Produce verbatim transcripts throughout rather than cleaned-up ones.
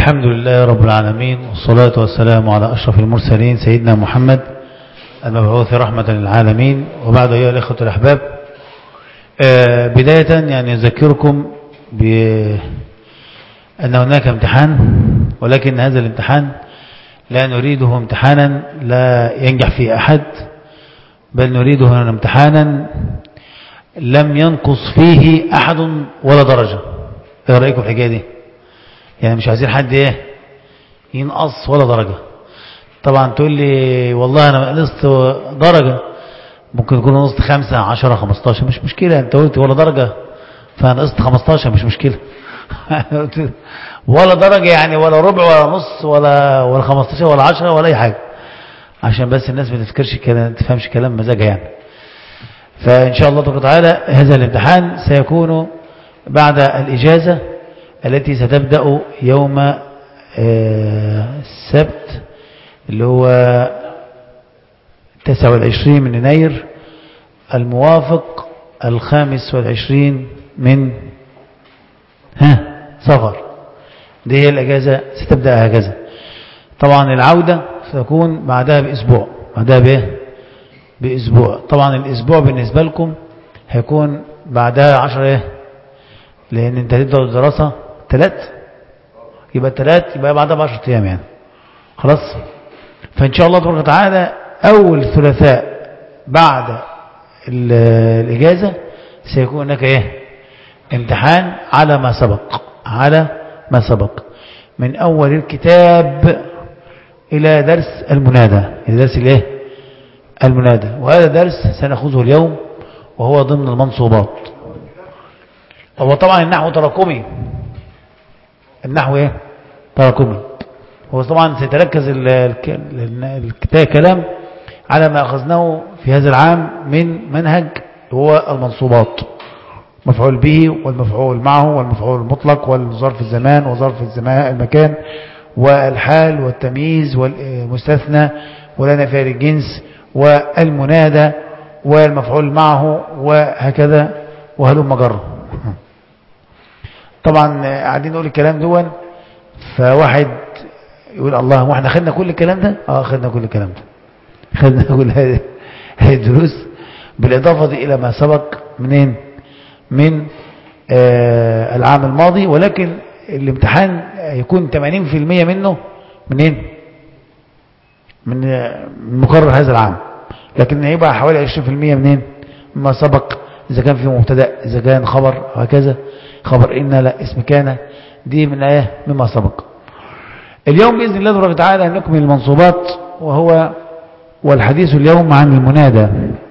الحمد لله رب العالمين، والصلاة والسلام على أشرف المرسلين سيدنا محمد المبعوث رحمة للعالمين. وبعد أيها الإخوة الأحباب، بداية يعني أذكركم بأن هناك امتحان، ولكن هذا الامتحان لا نريده امتحانا لا ينجح فيه أحد، بل نريده امتحانا لم ينقص فيه أحد ولا درجة. ايه رأيكم في الحكاية دي؟ يعني مش عايزين حد ايه ينقص ولا درجة. طبعا تقول لي والله انا نقصت درجة، ممكن تكون نقصت خمسة عشرة خمستاشر، مش مشكلة. انت قلت ولا درجة فنقصت خمستاشر، مش مشكلة. ولا درجة يعني ولا ربع ولا نص ولا ولا خمستاشر ولا عشرة ولا اي حاجة، عشان بس الناس ما تفكرش كلام، تفهمش كلام مزاجها يعني. فان شاء الله تبارك وتعالى هذا الامتحان سيكون بعد الإجازة التي ستبدأ يوم السبت اللي هو تسعة والعشرين من يناير الموافق الخامس والعشرين من ها صفر. دي هي الأجازة ستبدأ هكذا. طبعا العودة ستكون بعدها بأسبوع، بعدها بإيه؟ بأسبوع. طبعا الأسبوع بالنسبة لكم هيكون بعدها عشرة إيه؟ لأن أنت هتبدأ الدراسة ثلاث، يبقى ثلاث يبقى بعدها بعشرة أيام يعني خلاص. فإن شاء الله تبارك وتعالى أول ثلاثاء بعد الإجازة سيكون هناك إيه؟ امتحان على ما سبق، على ما سبق من أول الكتاب إلى درس المنادى، إلى درس الإيه؟ المنادى. وهذا درس سنأخذه اليوم وهو ضمن المنصوبات. هو طبعا النحو تراكمي، النحو ايه تراكمي. هو طبعا سيتركز الكلام على ما أخذناه في هذا العام من منهج هو المنصوبات، مفعول به والمفعول معه والمفعول المطلق والظرف الزمان وظرف الزمان المكان والحال والتمييز والمستثنى ولا نافية للجنس والمنادى والمفعول معه وهكذا وهلم جره. طبعا قاعدين نقول الكلام دون، فواحد يقول الله هو احنا خدنا كل الكلام ده؟ اه خدنا كل الكلام ده، خدنا كل هذه الدروس بالإضافة إلى ما سبق منين من آه العام الماضي. ولكن الامتحان يكون ثمانين بالمئة منه منين من آه مقرر هذا العام، لكن هيبقى حوالي عشرين بالمئة منين ما سبق، إذا كان في مبتدا، إذا كان خبر، وهكذا. خبر إن لا اسم كان، دي من آية مما سبق. اليوم بإذن الله تبارك وتعالى نكمل المنصوبات، وهو والحديث اليوم عن المنادى.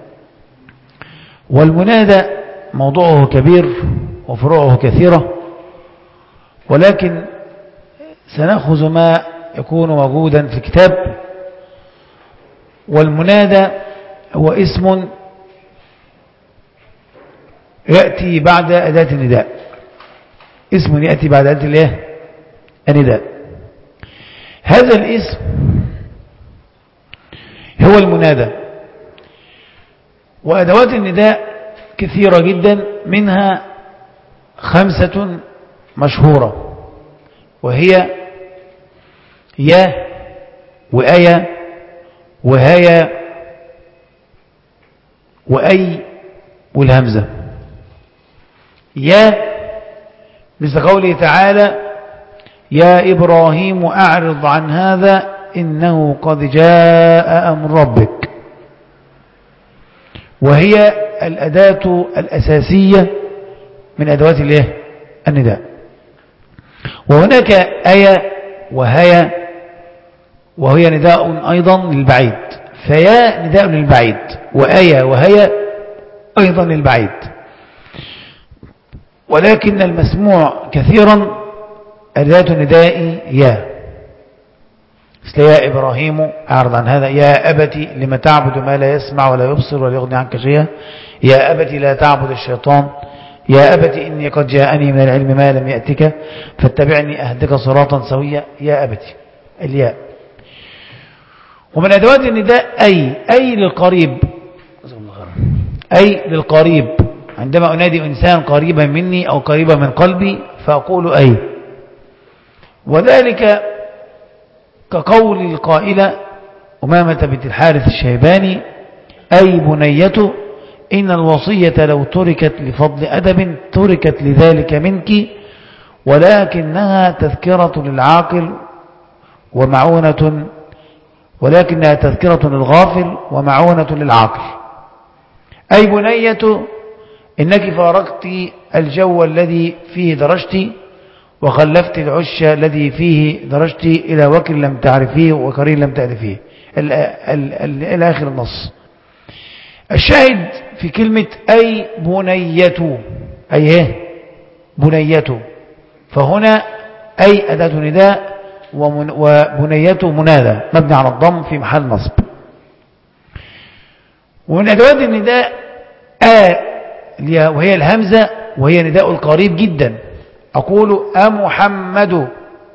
والمنادى موضوعه كبير وفروعه كثيرة، ولكن سنأخذ ما يكون موجودا في الكتاب. والمنادى هو اسم يأتي بعد أداة النداء، اسم يأتي بعد أداة الايه النداء. هذا الاسم هو المنادى. وأدوات النداء كثيرة جدا، منها خمسة مشهورة، وهي يا وآية وهايا وأي والهمزة. يا مثل قوله تعالى يا إبراهيم أعرض عن هذا إنه قد جاء أمر ربك، وهي الأداة الأساسية من أدوات الايه النداء. وهناك آية وهي وهي نداء أيضا للبعيد، فيا نداء للبعيد وآية وهي أيضا للبعيد. ولكن المسموع كثيرا أداة النداء يا، مثل يا إبراهيم أعرض عن هذا، يا أبتي لما تعبد ما لا يسمع ولا يبصر ولا يغني عنك شيئا، يا أبتي لا تعبد الشيطان، يا أبتي إني قد جاءني من العلم ما لم يأتك فاتبعني أهدك صراطا سويا. يا أبتي الياء. ومن أدوات النداء أي أي للقريب، أي للقريب. عندما أنادي إنسان قريبا مني أو قريبا من قلبي فأقول أي. وذلك كقول القائلة أمامة بنت الحارث الشيباني: أي بنية إن الوصية لو تركت لفضل أدب تركت لذلك منك، ولكنها تذكرة للعاقل ومعونة ولكنها تذكرة للغافل ومعونة للعاقل. أي بنية إنك فارقت الجو الذي فيه درجت، وخلفت العش الذي فيه درجت إلى وكر لم تعرفيه وكريم لم تعرفيه، إلى آخر النص. الشاهد في كلمة أي بنية، أي إيه؟ بنية. فهنا أي أداة نداء وبنية منادى مبني على الضم في محل نصب. ومن أدوات النداء آ وهي الهمزة، وهي نداء القريب جدا. أقول أمحمد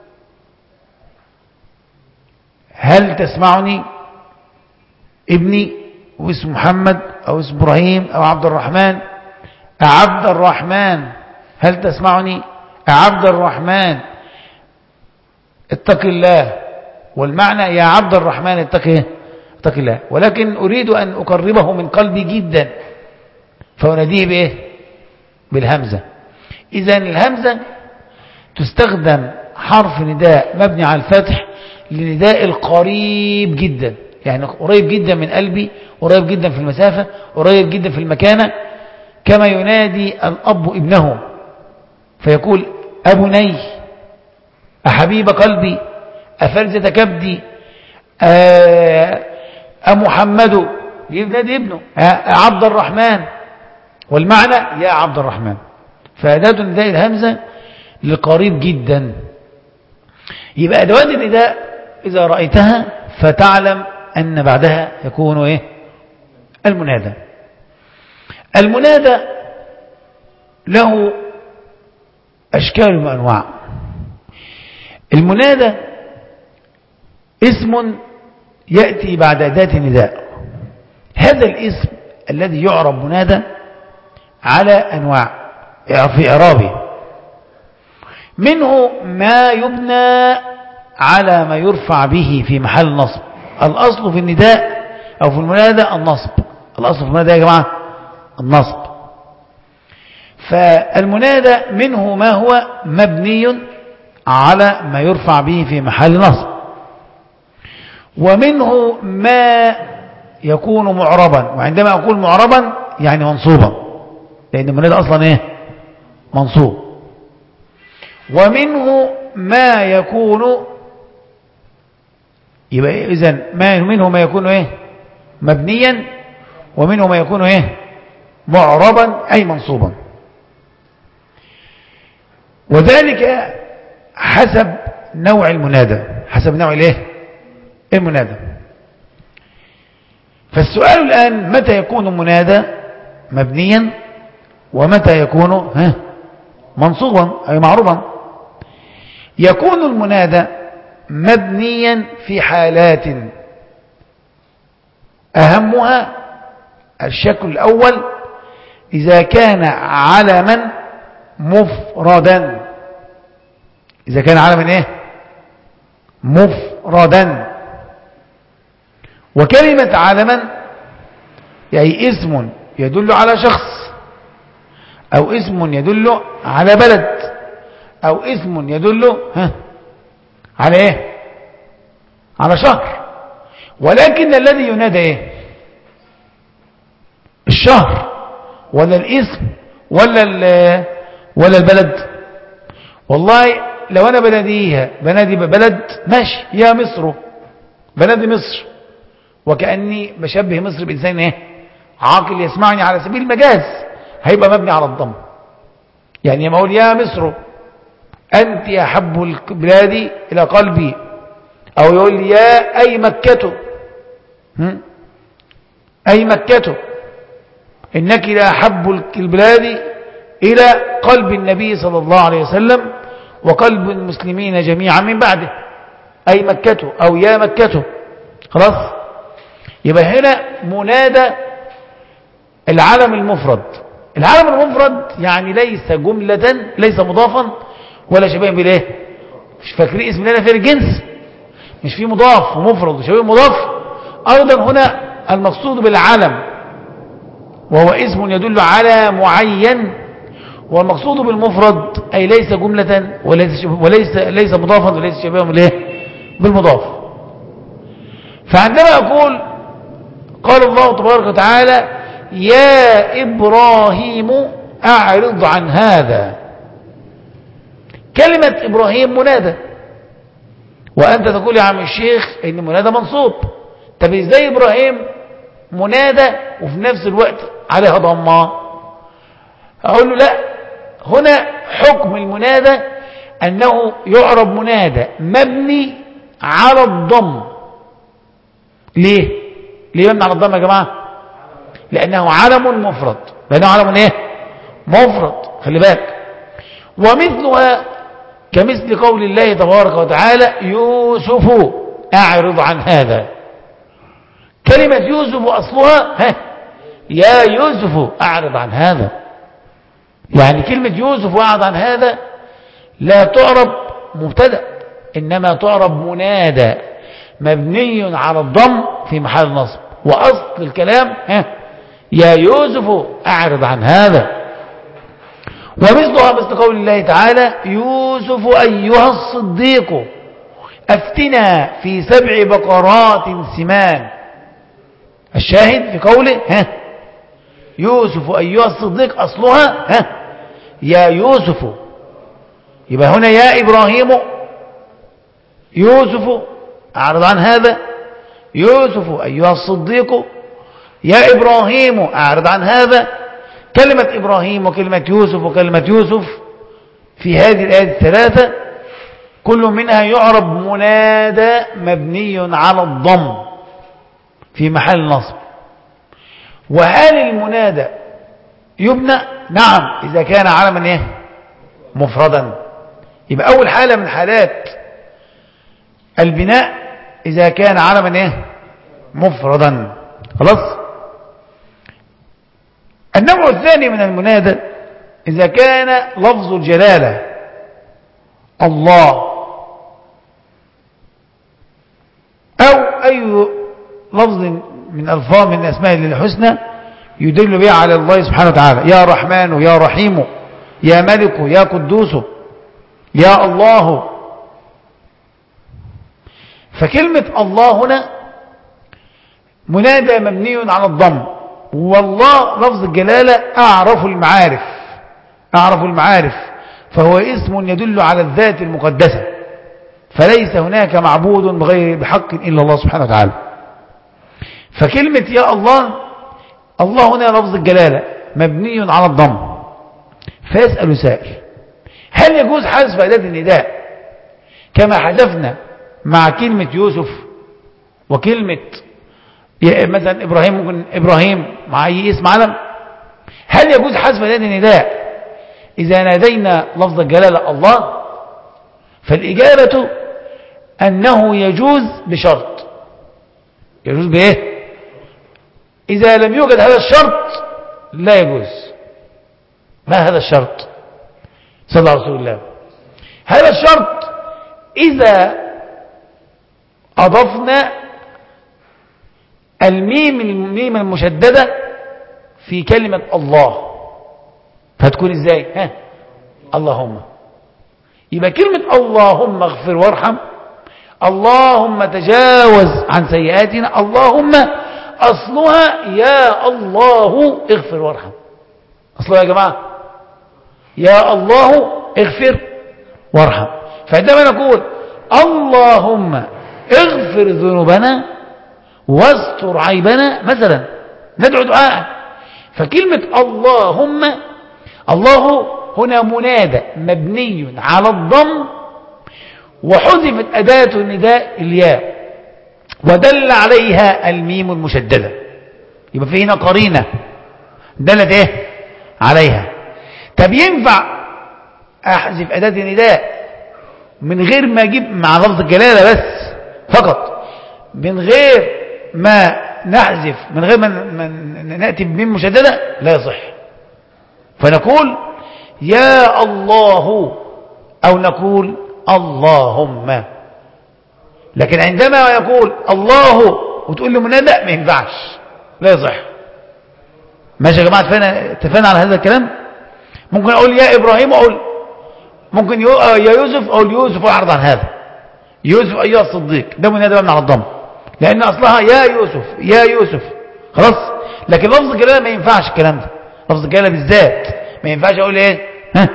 هل تسمعني؟ ابني واسم محمد أو اسم إبراهيم أو عبد الرحمن. أعبد الرحمن هل تسمعني؟ أعبد الرحمن اتق الله. والمعنى يا عبد الرحمن اتق اتق الله، ولكن أريد أن أقربه من قلبي جدا، فأناديه بإيه؟ بالهمزة. إذن الهمزة تستخدم حرف نداء مبني على الفتح لنداء القريب جدا، يعني قريب جدا من قلبي، قريب جدا في المسافة، قريب جدا في المكانة، كما ينادي الأب ابنه فيقول أبني، أحبيب قلبي، أفرزة كبدي، أمحمد، ينادي ابنه عبد الرحمن، والمعنى يا عبد الرحمن. فأداة النداء الهمزة لقريب جدا. يبقى أدوات النداء إذا رأيتها فتعلم أن بعدها يكون إيه؟ المنادى. المنادى له أشكال وأنواع. المنادى اسم يأتي بعد أداة النداء. هذا الاسم الذي يعرب منادى على أنواع في إعرابه. منه ما يبنى على ما يرفع به في محل نصب. الأصل في النداء أو في المنادى النصب. الأصل في المنادى يا جماعة النصب. فالمنادى منه ما هو مبني على ما يرفع به في محل نصب، ومنه ما يكون معربا. وعندما أقول معربا يعني منصوبا، لأن المنادى أصلا إيه؟ منصوب. ومنه ما يكون، يبقى إذن ما منه ما يكون إيه؟ مبنيا، ومنه ما يكون إيه؟ معربا أي منصوبا. وذلك حسب نوع المنادى، حسب نوع الايه؟ المنادى. فالسؤال الآن متى يكون منادى مبنيا ومتى يكون ها منصوبا أي معروبا؟ يكون المنادى مبنيا في حالات، أهمها الشكل الأول إذا كان علما مفردا. إذا كان علما إيه؟ مفردا. وكلمة علما يعني اسم يدل على شخص، أو اسم يدل على بلد، أو اسم يدل ها على إيه؟ على شهر. ولكن الذي ينادى إيه؟ الشهر ولا الاسم ولا ولا البلد؟ والله لو أنا بناديها بنادي بلد ماشي، يا مصر، بنادي مصر، وكأني بشبه مصر بإنسان إيه؟ عاقل يسمعني على سبيل المجاز، هيبقى مبني على الضم. يعني لما أقول يا مصر أنت أحب البلاد إلى قلبي، أو يقول لي يا أي مكة، أي مكة إنك لأحب البلاد إلى قلب النبي صلى الله عليه وسلم وقلب المسلمين جميعا من بعده، أي مكة أو يا مكة. خلاص؟ يبقى هنا منادى العلم المفرد. العلم المفرد يعني ليس جملة، ليس مضافا ولا شبيه بالإيه؟ مش فاكرين اسم الله في الجنس؟ مش فيه مضاف ومفرد وشبيه مضاف؟ أيضا هنا المقصود بالعلم وهو اسم يدل على معين، والمقصود بالمفرد أي ليس جملة وليس وليس ليس مضافا وليس شبيها بالمضاف. فعندما أقول قال الله تبارك وتعالى يا إبراهيم أعرض عن هذا، كلمة إبراهيم منادى، وأنت تقول يا عم الشيخ إن منادى منصوب. طب إزاي إبراهيم منادى وفي نفس الوقت عليها ضمة؟ أقول له لا، هنا حكم المنادى أنه يعرب منادى مبني على الضم. ليه؟ ليه مبني على الضم يا جماعة؟ لأنه علم مفرد، لأنه علم إيه؟ مفرد، خلي بالك. ومثلها كمثل قول الله تبارك وتعالى يوسف أعرض عن هذا. كلمة يوسف أصلها ها يا يوسف أعرض عن هذا، يعني كلمة يوسف أعرض عن هذا لا تعرب مبتدأ، إنما تعرب منادى مبني على الضم في محل نصب، وأصل الكلام ها يا يوسف أعرض عن هذا. ومثلها مثل قول الله تعالى يوسف أيها الصديق أفتنا في سبع بقرات سمان. الشاهد في قوله ها يوسف أيها الصديق أصلها ها يا يوسف، يبقى هنا يا إبراهيم يوسف أعرض عن هذا، يوسف أيها الصديق يا إبراهيم أعرض عن هذا. كلمة إبراهيم وكلمة يوسف وكلمة يوسف في هذه الآيات الثلاثة كل منها يعرب منادى مبني على الضم في محل نصب. وهل المنادى يبنى؟ نعم، إذا كان علما إيه؟ مفردا. يبقى أول حالة من حالات البناء إذا كان علما إيه؟ مفردا. خلاص. النوع الثاني من المنادى إذا كان لفظ الجلالة الله أو أي لفظ من ألفاظ من أسماء الله الحسنى يدل بها على الله سبحانه وتعالى، يا رحمن يا رحيم يا ملك يا قدوس يا الله. فكلمة الله هنا منادى مبني على الضم، والله لفظ الجلالة أعرف المعارف، أعرف المعارف، فهو اسم يدل على الذات المقدسة، فليس هناك معبود بغير بحق إلا الله سبحانه وتعالى. فكلمة يا الله، الله هنا لفظ الجلالة مبني على الضم. فيسأل سائل هل يجوز حذف أداة النداء كما حذفنا مع كلمة يوسف وكلمة مثلا إبراهيم، ممكن إبراهيم مع أي اسم علم؟ هل يجوز حذف أداة النداء إذا نادينا لفظ الجلالة الله؟ فالإجابة أنه يجوز بشرط. يجوز بإيه؟ إذا لم يوجد هذا الشرط لا يجوز. ما هذا الشرط؟ صلى الله عليه وسلم. هذا الشرط إذا أضفنا الميم الميم المشددة في كلمة الله، فتكون إزاي؟ ها اللهم. يبقى كلمة اللهم اغفر وارحم، اللهم تجاوز عن سيئاتنا، اللهم أصلها يا الله اغفر وارحم. أصلها يا جماعة يا الله اغفر وارحم. فعندما نقول اللهم اغفر ذنوبنا واستر عيبنا مثلا ندعو دعاء، فكلمة اللهم، الله هنا منادى مبني على الضم وحذفت أداة النداء الياء ودل عليها الميم المشددة، يبقى في هنا قرينة دلت ايه عليها. طب ينفع احذف أداة النداء من غير ما اجيب مع لفظ الجلالة بس فقط، من غير ما نحذف، من غير ما نأتي بميم مشددة؟ لا يصح. فنقول يا الله أو نقول اللهم. لكن عندما يقول الله وتقول له منادى ما ينفعش، لا يصح. ماشي يا جماعة، اتفقنا على هذا الكلام. ممكن اقول يا ابراهيم، اقول ممكن يا يوسف، اقول يوسف واعرض عن هذا. يوسف ايها الصديق، ده منادى مبني على الضم لان اصلها يا يوسف يا يوسف، خلاص. لكن لفظ الجلاله ما ينفعش الكلام ده، لفظ الجلاله بالذات ما ينفعش اقول ايه ها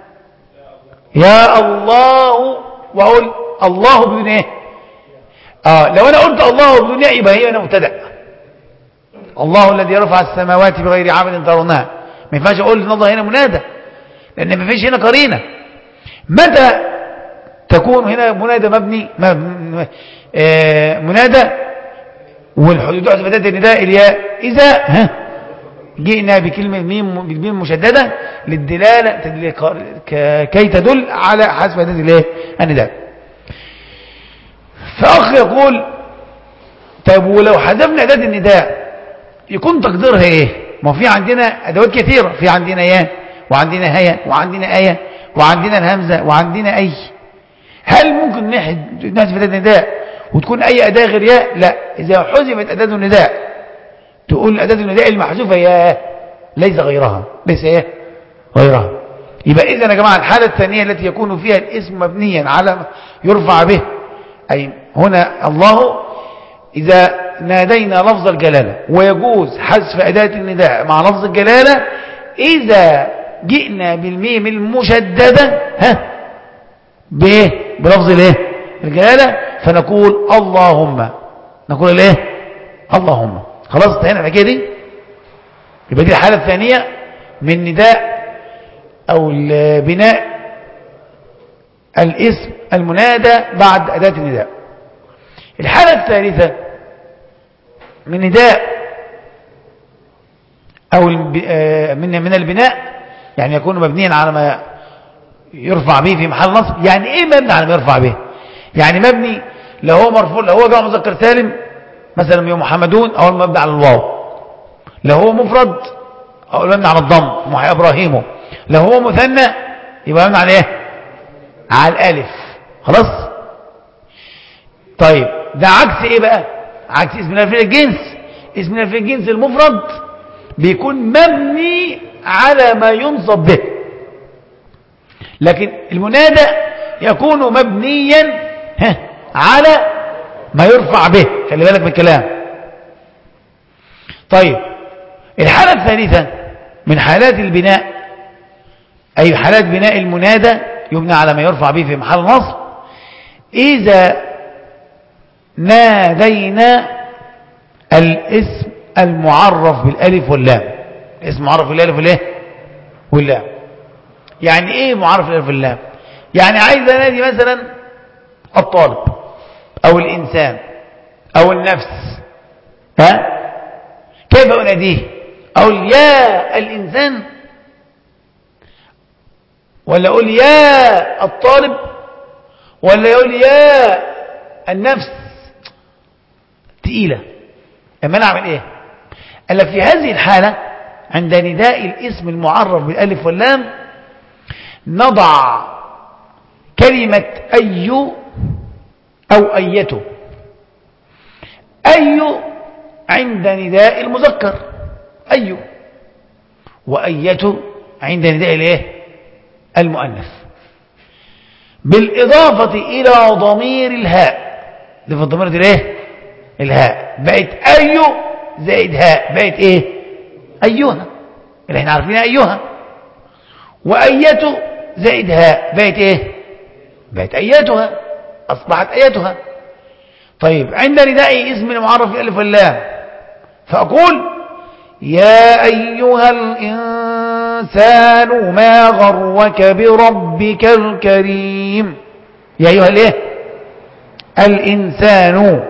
يا الله واقول الله بدون ايه. اه لو انا قلت الله بدون ايه يبقى هي انا مبتدأ. الله الذي رفع السماوات بغير عمد ترونها، ما ينفعش اقول ان الله هنا منادى لان ما فيش هنا قرينه. متى تكون هنا منادى مبني آه منادى والحدود حذفت النداء الياء اذا ها جئنا بكلمه ميم بالميم مشدده للدلاله كي تدل على حذف اداه الايه النداء. فاخ يقول طيب ولو حذفنا اداه النداء يكون تقديرها ايه؟ ما في عندنا ادوات كثيره، في عندنا يا وعندنا هيا وعندنا ايه وعندنا الهمزه وعندنا اي. هل ممكن نحذف اداه النداء وتكون اي اداه غير ياء؟ لا، اذا حذفت اداه النداء تقول اداه النداء المحذوفه يا ليس غيرها، ليس ايه غيرها. يبقى اذا يا جماعه الحاله الثانيه التي يكون فيها الاسم مبنيا على يرفع به، اي هنا الله، اذا نادينا لفظ الجلاله ويجوز حذف اداه النداء مع لفظ الجلاله اذا جئنا بالميم المشدده ها بايه بلفظ الايه الجلاله فنقول اللهم، نقول الايه اللهم. خلاص انتهينا الحكايه دي. يبقى دي الحاله الثانيه من نداء او بناء الاسم المنادى بعد اداه النداء. الحاله الثالثه من نداء او من من البناء، يعني يكون مبنيا على ما يرفع به في محل نصب. يعني ايه مبني على ما يرفع به؟ يعني مبني لو هو مرفوع، لو هو جمع مذكر سالم مثلا يا محمدون او مبني على الواو، لو هو مفرد او مبني على الضم يا ابراهيم، لو هو مثنى يبقى مبني على ايه على الالف. خلاص طيب ده عكس ايه بقى؟ عكس اسم نافع الجنس. اسم نافع الجنس المفرد بيكون مبني على ما ينصب به، لكن المنادى يكون مبنيا على ما يرفع به. خلي بالك من الكلام. طيب الحالة الثالثة من حالات البناء، أي حالات بناء المنادى يبنى على ما يرفع به في محل نصب، إذا نادينا الاسم المعرف بالالف واللام. اسم معرف بالالف والايه واللام. يعني ايه معرف بالالف واللام؟ يعني عايز انادي مثلا الطالب او الانسان او النفس، ها كيف اناديه؟ اقول يا الانسان ولا اقول يا الطالب ولا اقول يا النفس؟ تقيله. اما انا اعمل ايه؟ الا في هذه الحاله عند نداء الاسم المعرف بالالف واللام نضع كلمه اي او ايته. اي عند نداء المذكر اي، وايته عند نداء الايه المؤنث، بالاضافه الى ضمير الهاء. ده في ضمير الايه الهاء، بقت اي زائد هاء، بقت ايه ايها اللي احنا عارفينها ايها، وايته زائد هاء بقت ايه بقت ايتها، اصبحت ايتها. طيب عند نداء اسم المعرف بالالف واللام فاقول يا ايها الانسان ما غرك بربك الكريم. يا ايها الايه الانسان.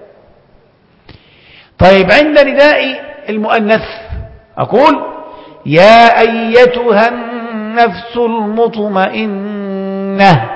طيب عند نداء المؤنث أقول يا أيتها النفس المطمئنة.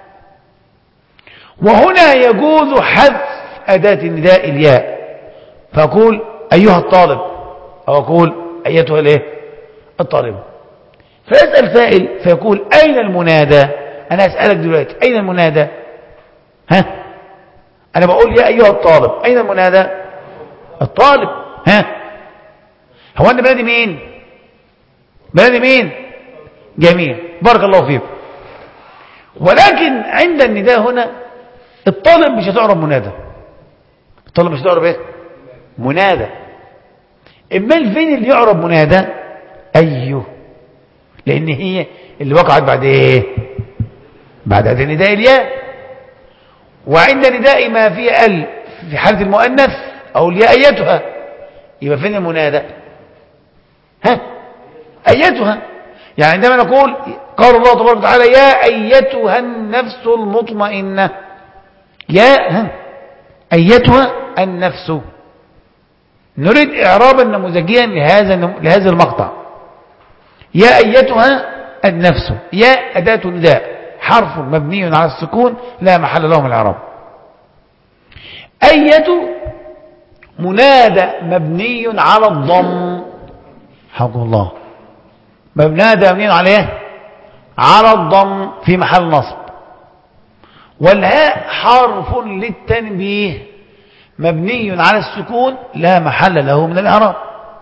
وهنا يجوز حذف أداة النداء الياء، فأقول أيها الطالب أو أقول أيتها الايه الطالب. فيسأل سائل فيقول أين المنادى؟ أنا أسألك دلوقتي أين المنادى؟ ها؟ أنا بقول يا أيها الطالب، أين المنادى؟ الطالب. ها؟ هو أنا بلادي مين؟ بلادي مين؟ جميل، بارك الله فيكم. ولكن عند النداء هنا الطالب مش هتعرف منادى، الطالب مش هتعرف ايه؟ منادى. امال فين اللي يعرف منادى؟ أيه، لأن هي اللي وقعت بعد ايه؟ بعد هذا النداء الياء. وعند نداء ما فيه ال في حالة المؤنث أو الياء أيتها، يبقى فين المنادى؟ ها؟ أيتها. يعني عندما نقول قال الله تبارك وتعالى يا أيتها النفس المطمئنة، يا ها أيتها النفس، نريد إعرابا نموذجيا لهذا لهذا المقطع. يا أيتها النفس، يا أداة نداء حرف مبني على السكون لا محل له من الإعراب. أية منادى مبني على الضم، حق الله، منادى مبني عليه على الضم في محل نصب. والهاء حرف للتنبيه مبني على السكون لا محل له من الإعراب.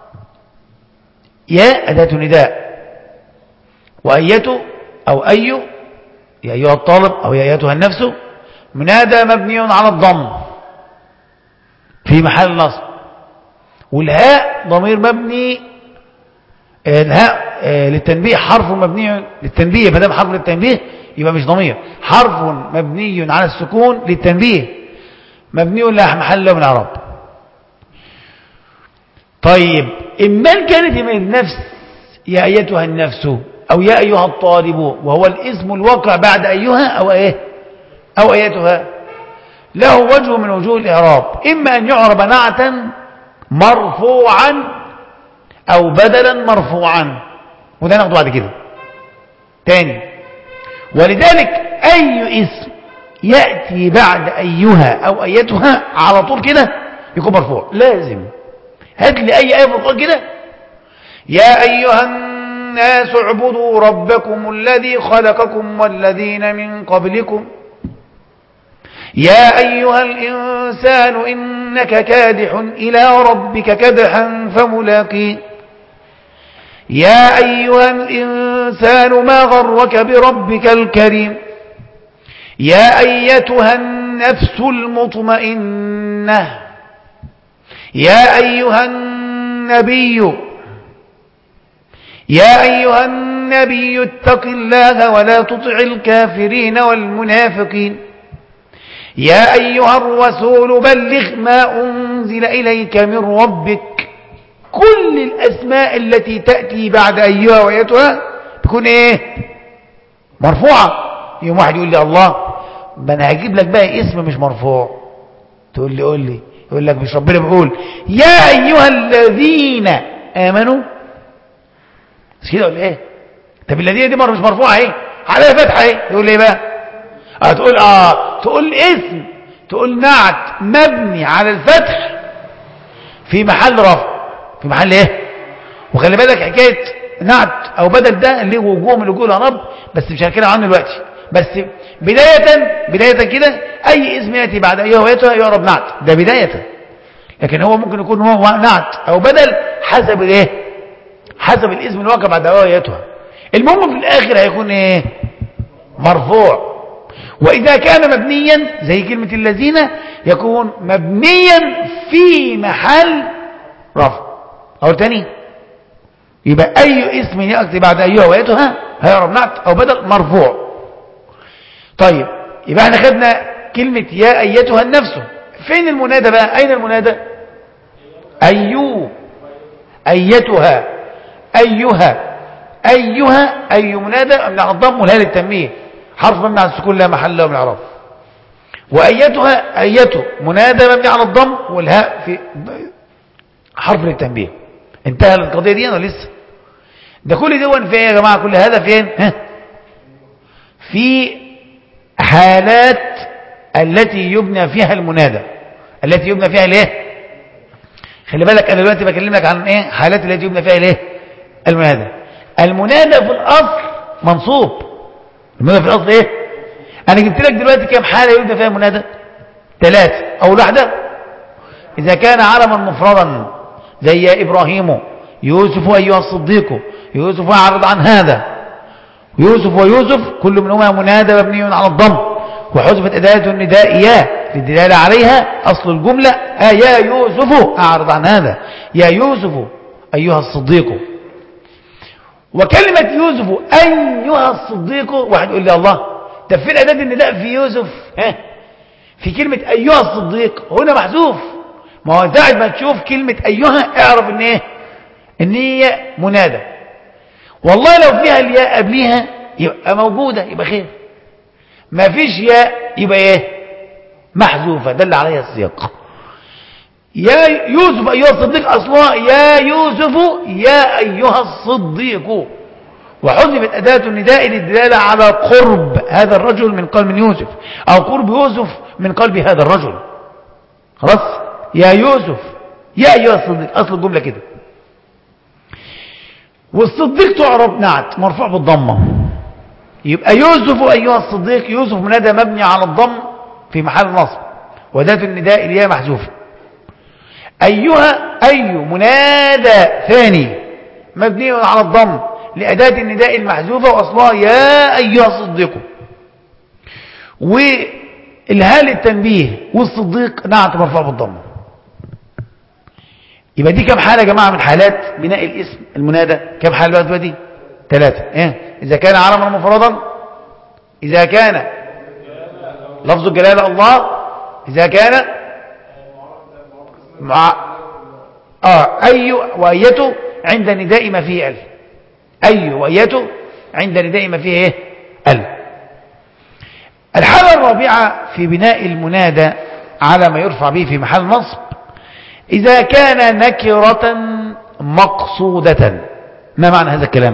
يا أداة نداء، وأية أو أي يا أيها الطالب أو يا أيتها النفس منادى مبني على الضم في محل نصب. والهاء ضمير مبني، الهاء للتنبيه حرف مبني للتنبيه، فدام حرف للتنبيه يبقى مش ضمير، حرف مبني على السكون للتنبيه مبني لا محل له من الإعراب. طيب إما كانت من النفس يا أيتها النفس أو يا أيها الطالب وهو الاسم الواقع بعد أيها أو إيه أو أيتها، له وجه من وجوه الإعراب، إما أن يعرب نعتا مرفوعا أو بدلا مرفوعا، وده ناخده بعد كده تاني. ولذلك أي اسم يأتي بعد أيها أو أيتها على طول كده يكون مرفوع لازم. هات لي أي آية في القرآن كده يا أيها الناس اعبدوا ربكم الذي خلقكم والذين من قبلكم يا أيها الإنسان إنك كادح إلى ربك كدحا فملاقيه يا أيها الإنسان ما غرك بربك الكريم يا أيتها النفس المطمئنة يا أيها النبي يا أيها النبي اتق الله ولا تطع الكافرين والمنافقين يا أيها الرسول بلغ ما أنزل إليك من ربك. كل الأسماء التي تأتي بعد أيها وأيتها تكون إيه؟ مرفوعة. يوم واحد يقول لي الله ما أنا هجيب لك بقى اسم مش مرفوع، تقول لي قول لي، يقول لك مش ربنا بيقول يا أيها الذين آمنوا مش كده ولا إيه؟ طب الذين دي مرة مش مرفوعة إيه؟ عليها فتحة إيه؟ يقول لي إيه بقى؟ هتقول آه تقول اسم، تقول نعت مبني على الفتح في محل رفع، في محل ايه؟ وخلي بالك حكايه نعت او بدل ده اللي هو وجوه من وجوه العرب، بس مش هنتكلم عنه دلوقتي. بس بدايه بدايه كده اي اسم ياتي بعد ايها وياتها يعرب نعت، ده بدايه. لكن هو ممكن يكون هو نعت او بدل حسب الايه؟ حسب الاسم الواقع بعد ايها وياتها. المهم في الاخر هيكون ايه؟ مرفوع. واذا كان مبنيا زي كلمه الذين يكون مبنيا في محل رفع. أو تاني يبقى أي اسم يأتي بعد أيها وياتها هيعرب نعت أو بدل مرفوع. طيب يبقى احنا خدنا كلمة يا أيتها النفس. فين المنادى بقى؟ أين المنادى؟ أيو أيتها أيها أيها أي منادى من الضم والهاء للتنبيه حرف مبني على السكون لا محل له من الإعراب. وأيتها أيته منادى مبني على الضم والهاء في حرف للتنبيه. انتهى القضية دي ولا لسه؟ ده كل دون في ايه يا جماعة؟ كل هذا فين؟ ها؟ في حالات التي يبنى فيها المنادى، التي يبنى فيها الايه؟ خلي بالك انا دلوقتي بكلمك عن ايه؟ حالات التي يبنى فيها الايه؟ المنادى. المنادى في الاصل منصوب. المنادى في الاصل ايه؟ انا جبت لك دلوقتي كام حالة يبدأ فيها منادى؟ ثلاثة. اول واحدة اذا كان علما مفردا زي يا ابراهيم، يوسف ايها الصديق، يوسف اعرض عن هذا، يوسف ويوسف كل منهما منادى مبني على الضم، وحذفت أداة النداء يا للدلالة عليها. أصل الجملة آه يا يوسف أعرض عن هذا، يا يوسف أيها الصديق. وكلمة يوسف أيها الصديق، واحد يقول لي الله طب فين أداة النداء في يوسف؟ ها في كلمة أيها الصديق هنا محذوف. ما هو ساعة ما تشوف كلمة أيها اعرف إن إيه؟ إن هي منادى. والله لو فيها الياء قبليها يبقى موجودة يبقى خير، ما فيش ياء يبقى ايه؟ محذوفة، دل عليها السياق. يا يوسف أيها الصديق أصلها يا يوسف يا أيها الصديق، وحذفت أداة النداء للدلالة على قرب هذا الرجل من قلب يوسف، أو قرب يوسف من قلب هذا الرجل. خلاص يا يوسف يا أيها الصديق أصل الجملة كده. والصديق تعرب نعت مرفوع بالضمة، يبقى يوسف أيها الصديق، يوسف منادى مبني على الضم في محل نصب، وأداة النداء اللي هي محذوفة. أيها أي منادى ثاني مبني على الضم لأداة النداء المحذوفة، وأصلها يا أيها الصديق. والهاء التنبيه والصديق نعت مرفوع بالضم. يبقى دي كم حالة يا جماعة من حالات بناء الاسم المنادى؟ كم حالة بقى دي؟ ثلاثة. إيه؟ إذا كان علما مفردا، إذا كان لفظ الجلالة الله، إذا كان مع آه أي وأيته عند نداء ما فيه ال، أي وأيته عند نداء ما فيه إيه؟ ال. الحالة الرابعة في بناء المنادى على ما يرفع به في محل نصب، إذا كان نكرة مقصودة. ما معنى هذا الكلام؟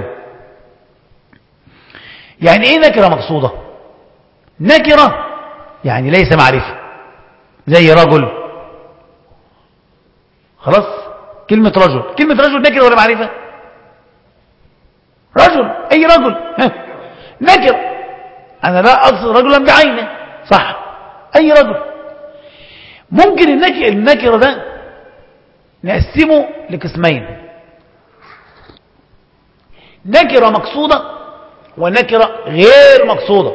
يعني إيه نكرة مقصودة؟ نكرة يعني ليس معرفة، زي رجل. خلاص كلمة رجل، كلمة رجل نكرة ولا معرفة؟ رجل أي رجل ها. نكرة، أنا لا أقصد رجلا بعينه، صح، أي رجل. ممكن النكرة, النكرة ده نقسمه لقسمين، نكرة مقصودة ونكرة غير مقصودة.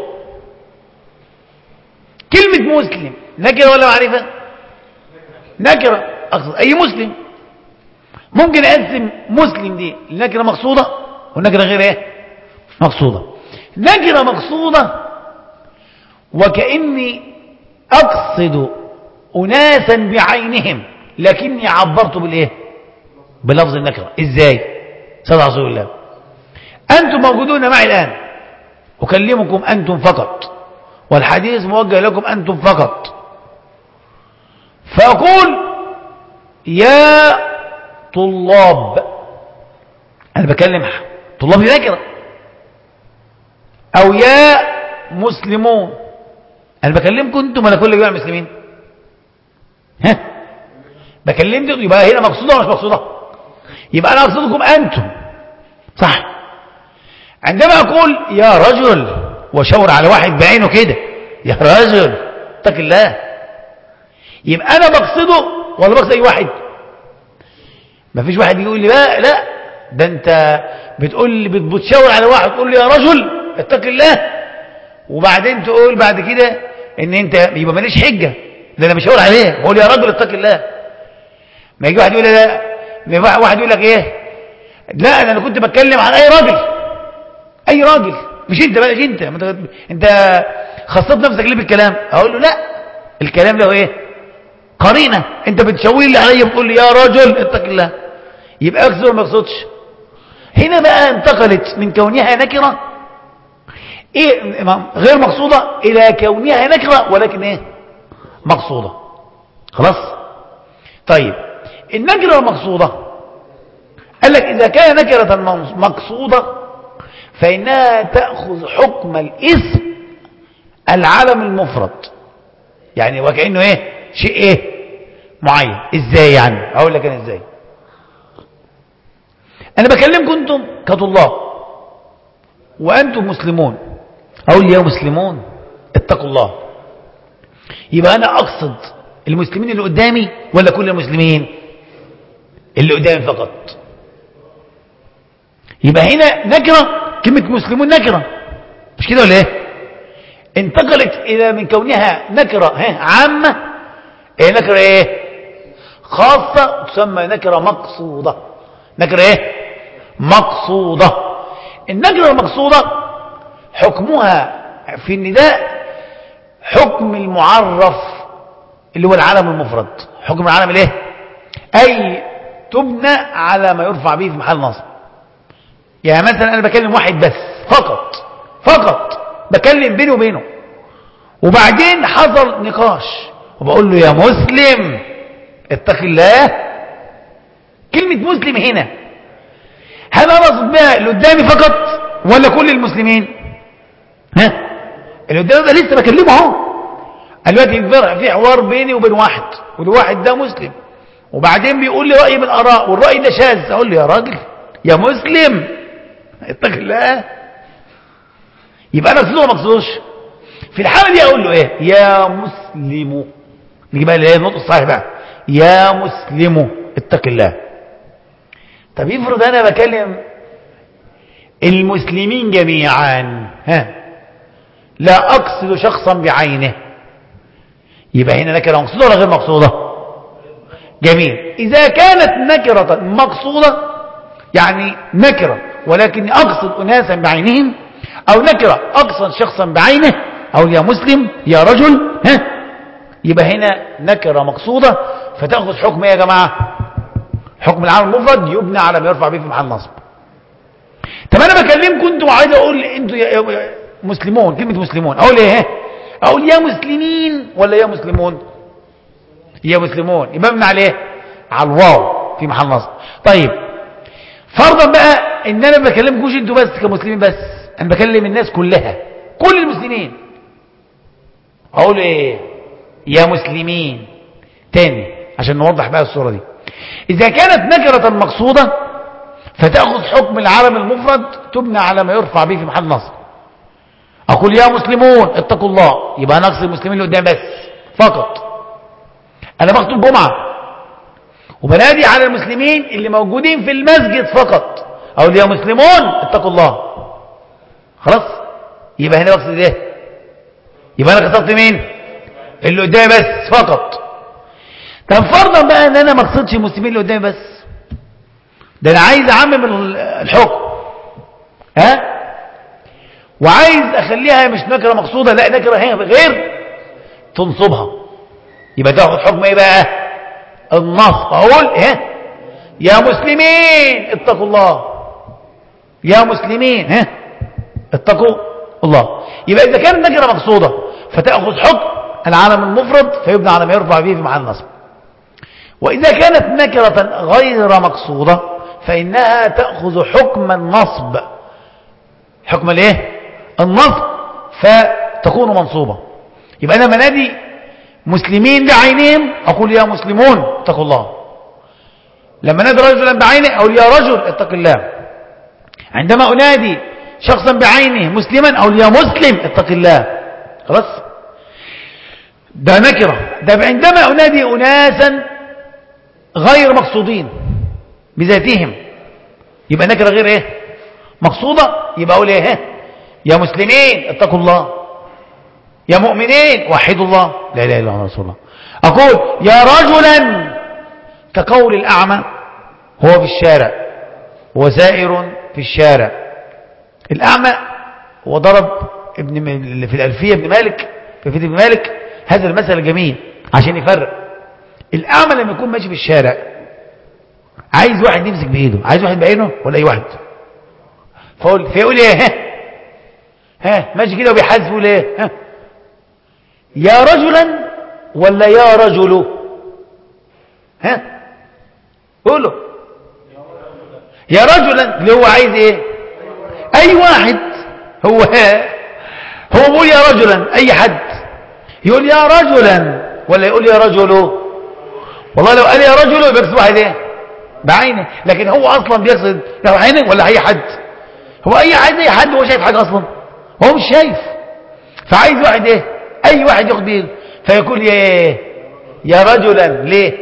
كلمة مسلم نكرة ولا معرفة؟ نكرة، أقصد أي مسلم. ممكن أقسم مسلم دي لنكرة مقصودة ونكرة غير إيه؟ مقصودة. نكرة مقصودة وكأني أقصد أناسا بعينهم لكني عبرت بالإيه؟ بلفظ النكرة. إزاي؟ صلى رسول الله، أنتم موجودون معي الآن، أكلمكم أنتم فقط، والحديث موجه لكم أنتم فقط، فأقول يا طلاب، أنا بكلم طلاب نكرة. أو يا مسلمون، أنا بكلمكم أنتم ولا كل جميع المسلمين؟ ها بكلمكم، يبقى هنا مقصودة ولا مش مقصودة؟ يبقى أنا أقصدكم أنتم، صح. عندما أقول يا رجل وشاور على واحد بعينه كده، يا رجل اتق الله، يبقى أنا بقصده ولا بقصد أي واحد؟ ما فيش واحد يقول لي لا لا ده أنت بتقول لي بتشاور على واحد تقول لي يا رجل اتق الله، وبعدين تقول بعد كده ان انت يبقى ماليش حجه، ده انا بشاور عليه بقول يا رجل اتق الله. ما يجي واحد يقول لي لا، واحد يقول لك ايه، لا انا كنت بتكلم عن اي راجل، اي راجل مش انت بقى، انت انت خصصت نفسك ليه بالكلام؟ اقول له لا، الكلام له ايه؟ قرينه، انت بتشاور لي عليا بتقول لي يا رجل اتق الله، يبقى اقصد ولا ما اقصدش؟ هنا بقى انتقلت من كونها نكره إيه غير مقصودة إلى كونها نكرة ولكن إيه مقصودة. خلاص. طيب النكرة المقصودة قال لك إذا كان نكرة مقصودة فإنها تأخذ حكم الاسم العلم المفرد، يعني وكأنه إيه شيء إيه معين. إزاي يعني؟ أقول لك أنا إزاي. أنا بكلمكم أنتم كطلاب وأنتم مسلمون، أقول يا مسلمون اتقوا الله. يبقى أنا أقصد المسلمين اللي قدامي ولا كل المسلمين؟ اللي قدامي فقط. يبقى هنا نكرة، كلمة مسلمون نكرة، مش كده ولا ايه؟ انتقلت إلى من كونها نكرة عامة ايه نكرة ايه خاصة، تسمى نكرة مقصودة. نكرة ايه مقصودة. النكرة المقصودة حكمها في النداء حكم المعرف اللي هو العلم المفرد. حكم العلم الايه؟ اي تبنى على ما يرفع به في محل نصب. يعني مثلا انا بكلم واحد بس فقط فقط بكلم بيني وبينه، وبعدين حصل نقاش وبقول له يا مسلم اتق الله. كلمة مسلم هنا هل انا اقصد بها اللي قدامي فقط ولا كل المسلمين؟ ها اللي قدامي ده لسه بكلمه اهو. دلوقتي في حوار بيني وبين واحد، والواحد ده مسلم، وبعدين بيقول لي رأي من الآراء والرأي ده شاذ، اقول له يا راجل يا مسلم اتق الله. يبقى انا اقصده ما اقصدوش. في الحالة دي اقول له ايه؟ يا مسلم. نيجي بقى الايه النطق الصحيح بقى، يا مسلم اتق الله. طب افرض انا بكلم المسلمين جميعا، ها لا اقصد شخصا بعينه، يبقى هنا نكره مقصوده ولا غير مقصوده؟ جميل. اذا كانت نكره مقصوده يعني نكره ولكن اقصد اناسا بعينهم، او نكره اقصد شخصا بعينه، او يا مسلم يا رجل، ها يبقى هنا نكره مقصوده فتاخذ حكم ايه يا جماعه؟ حكم العام المفرد يبنى على ما يرفع به في محل نصب. طب انا بكلمكم انتوا وعايز اقول انتوا يا مسلمون، كلمه مسلمون اقول ايه؟ اقول يا مسلمين ولا يا مسلمون؟ يا مسلمون. يبقى مبني على ايه؟ على الواو في محل نصب. طيب فرضا بقى ان انا ما بكلمكوش انتوا بس كمسلمين بس، انا بكلم الناس كلها، كل المسلمين، اقول ايه؟ يا مسلمين. تاني عشان نوضح بقى الصورة دي. اذا كانت نكرة مقصودة فتأخذ حكم العلم المفرد تبنى على ما يرفع به في محل نصب. اقول يا مسلمون اتقوا الله، يبقى انا اقصد المسلمين اللي قدام بس فقط. انا بخطب جمعة وبنادي على المسلمين اللي موجودين في المسجد فقط، اقول يا مسلمون اتقوا الله. خلاص يبقى هنا بقصد ايه؟ يبقى انا قصدت مين؟ اللي قدامي بس فقط. طب فرضا بقى ان انا ما اقصدش المسلمين اللي قدامي بس، ده انا عايز اعمم الحكم، ها وعايز اخليها مش نكره مقصوده، لا نكره هي غير تنصبها، يبقى تاخد حكم ايه بقى؟ النصب. اقول ها يا مسلمين اتقوا الله، يا مسلمين ها اتقوا الله. يبقى اذا كانت نكره مقصوده فتاخذ حكم العلم المفرد فيبنى على ما يرفع به في محل نصب. واذا كانت نكره غير مقصوده فانها تاخذ حكم النصب، حكم الايه؟ النصب، فتكون منصوبه. يبقى انا منادي مسلمين بعينهم اقول يا مسلمون اتقوا الله. لما نادي رجلا بعينه اقول يا رجل اتق الله. عندما انادي شخصا بعينه مسلما اقول يا مسلم اتق الله. خلاص ده نكره. ده عندما انادي اناسا غير مقصودين بذاتهم يبقى نكره غير ايه؟ مقصوده. يبقى اقول ايه؟ يا مسلمين اتقوا الله، يا مؤمنين وحدوا الله، لا اله الا الله رسول الله. اقول يا رجلا كقول الاعمى هو في الشارع وسائر في الشارع. الاعمى وضرب ابن م... في الالفيه ابن مالك في ابن مالك هذا المثل الجميل عشان يفرق. الاعمى لما يكون ماشي في الشارع عايز واحد يمسك بايده، عايز واحد بعينه ولا اي واحد، فقول فيقول ايه؟ ها ها ماشي كده وبيحاسب يقول ايه؟ ها يا رجلا ولا يا رجل؟ ها قولوا يا رجلا اللي هو عايز ايه؟ اي واحد. هو هو بيقول يا رجلا اي حد يقول يا رجلا ولا يقول يا رجل؟ والله لو قال يا رجل يبقى بيقصد واحد ايه؟ بعينه، لكن هو اصلا بيقصد لو عينه ولا اي حد. هو اي حد اي حد هو شايف حاجه اصلا؟ هو مش شايف. فعايز واحد ايه، اي واحد ياخد بيه، فيقول يا ايه يا رجلا. ليه؟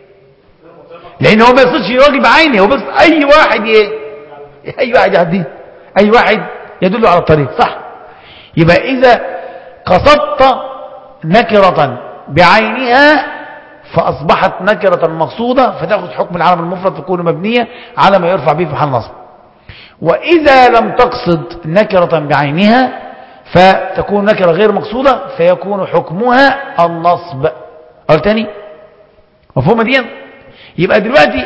لان هو ما يقصدش راجل بعينه، هو بس اي واحد ايه، اي واحد يهديه، اي واحد يدل على الطريق، صح؟ يبقى اذا قصدت نكرة بعينها فاصبحت نكرة مقصودة، فتاخذ حكم العلم المفرد تكون مبنية على ما يرفع به في محل نصب. واذا لم تقصد نكرة بعينها فتكون نكرة غير مقصودة، فيكون حكمها النصب. قال تاني مفهوم دي؟ يبقى دلوقتي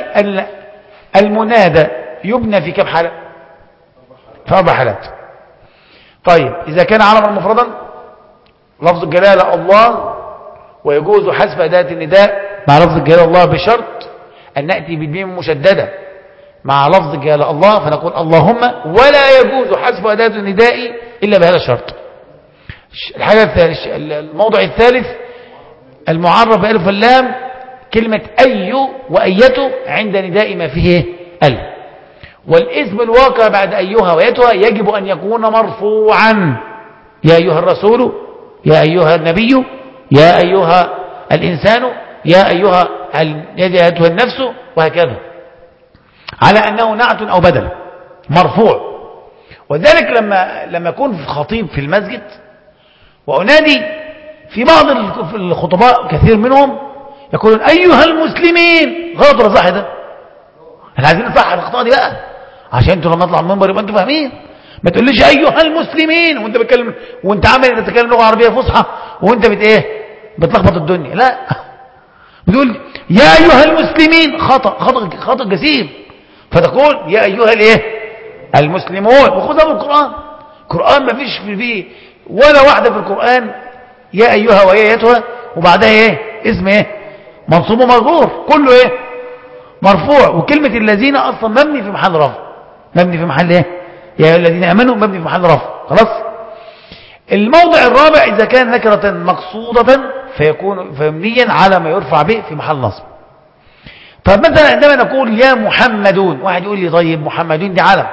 المنادى يبنى في كم حالة؟ في أربع حالات. طيب إذا كان علما مفردا لفظ الجلالة الله، ويجوز حذف أداة النداء مع لفظ الجلالة الله بشرط أن نأتي بالميم مشددة مع لفظ الجلالة الله، فنقول اللهم، ولا يجوز حذف أداة النداء إلا بهذا الشرط. الحاجة الثالث، الموضع الثالث المعرف بألف واللام كلمة أي وأيته عند نداء ما فيه ألف، والاسم الواقع بعد أيها وأيتها يجب أن يكون مرفوعا، يا أيها الرسول، يا أيها النبي، يا أيها الإنسان، يا أيها أيتها النفس، وهكذا، على أنه نعت أو بدل مرفوع. وذلك لما لما يكون خطيب في المسجد وأنادي، في بعض الخطباء كثير منهم يقولون أيها المسلمين، غلط ولا صح؟ ده احنا عايزين نصحح الأخطاء دي بقى، عشان انتوا لما نطلع المنبر يبقى انتوا فاهمين. ما تقوليش أيها المسلمين وانت بتكلم، وانت عامل تتكلم لغة عربية فصحى وانت بت ايه بتلخبط الدنيا. لا، بتقول يا أيها المسلمين، خطأ خطأ خطأ جسيم. فتقول يا أيها الايه المسلمون. وخذها من القرآن، القرآن ما فيش فيه ولا واحدة في القرآن يا أيها وياتها وبعدها ايه اسم ايه منصوب ومجرور، كله ايه مرفوع. وكلمة الذين اصلا مبني في محل رفع، مبني في محل ايه يا أيها الذين امنوا، مبني في محل رفع. خلاص. الموضع الرابع اذا كان نكرة مقصودة فيكون مبنيا على ما يرفع به في محل نصب. طيب مثلا عندما نقول يا محمدون، واحد يقول لي طيب محمدون دي علم،